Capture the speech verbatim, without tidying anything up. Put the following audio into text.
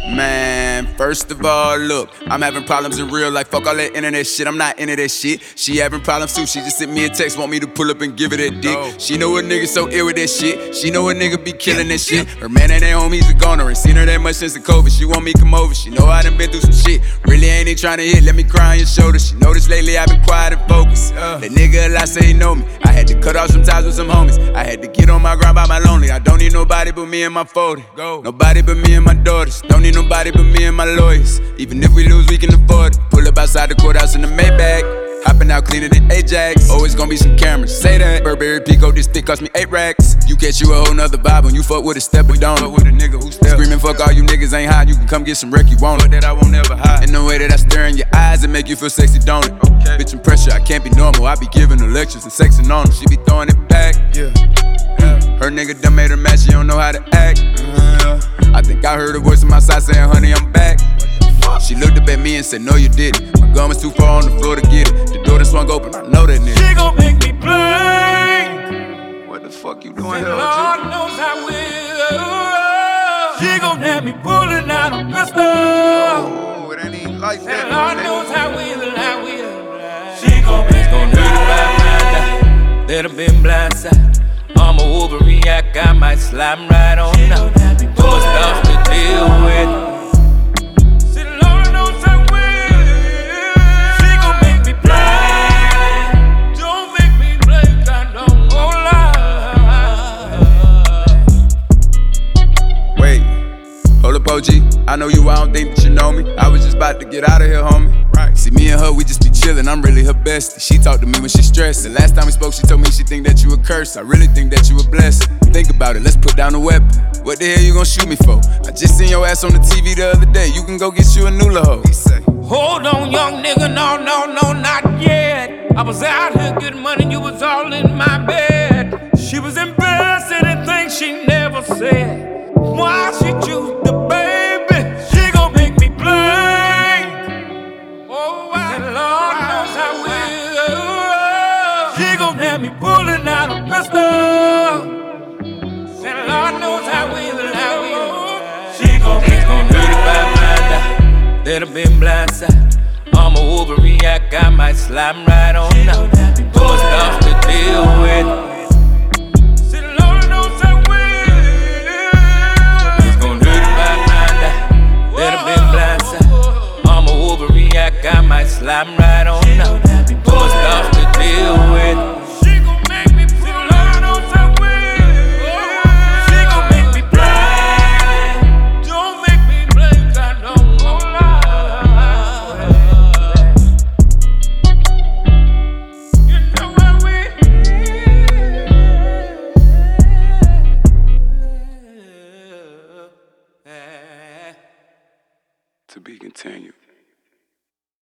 Man, first of all, look, I'm having problems in real life. Fuck all that internet shit, I'm not into that shit. She having problems too, she just sent me a text, want me to pull up and give her that dick. No. She know a nigga so ill with that shit. She know a nigga be killing that shit. Her man ain't at home, he's a goner. Ain't seen her that much since the COVID. She want me come over, she know I done been through some shit. Really ain't even trying to hit, let me cry on your shoulder. She noticed lately I've been quiet and focused. uh. That nigga a lot say he know me. I had to cut off some ties with some homies. I had to get on my grind by my lonely. I don't need nobody but me and my forty. Go. Nobody but me and my daughters. Don't need nobody but me and my lawyers. Even if we lose, we can afford it. Pull up outside the courthouse in the Maybach. Hopping out cleaner than Ajax. Always gonna be some cameras, say that. Burberry Pico, this stick cost me eight racks. You catch you a whole nother vibe when you fuck with a stepper, don't fuck with a nigga who step. Screaming fuck all you niggas ain't hot. You can come get some wreck, you want it. That I won't ever hide. And the way that I stare in your eyes and make you feel sexy, don't it? Okay. Bitch, in pressure, I can't be normal. I be giving her lectures and sexing on her. She be throwing it back. Yeah. yeah. Her nigga done made her mad, she don't know how to act. Uh, I think I heard a voice on my side saying, honey, I'm back. She looked up at me and said, no, you didn't. My gun was too far on the floor to get it. The door that swung open, I know that nigga. She gon' make me blink. What the fuck you doing here, Lord knows I will. She gon' have me pulling out a pistol. Oh, it ain't even like that. Lord knows I will, I will. She gon' make me blink. That have been blindsided. I'm a overreact, I might slime right on now. Too much stuff to deal with. O G, I know you, I don't think that you know me. I was just about to get out of here, homie. Right. See, me and her, we just be chillin', I'm really her bestie. She talk to me when she stressed. The last time we spoke, she told me she think that you a curse. I really think that you a blessing. Think about it, let's put down the weapon. What the hell you gon' shoot me for? I just seen your ass on the T V the other day. You can go get you a new hoe. He say, hold on, young nigga, no, no, no, not yet. I was out here getting money, you was all in my bed. She was embarrassed at things she never said. Why she choose the baby? She gon' make me blink. Oh, I said, Lord knows I will. She gon' have me pulling out a pistol. Said, Lord knows I will, I will. She gon' make me thirty-five blind that have been blindsided. I'm a overreact, I might slime right on now. Too much stuff to deal with. I might slime right on now. Too much stuff to deal with. She gon' make me pull out on some will. She gon' make me blind. Don't make me blink, I don't wanna lie. You know what we to be continued.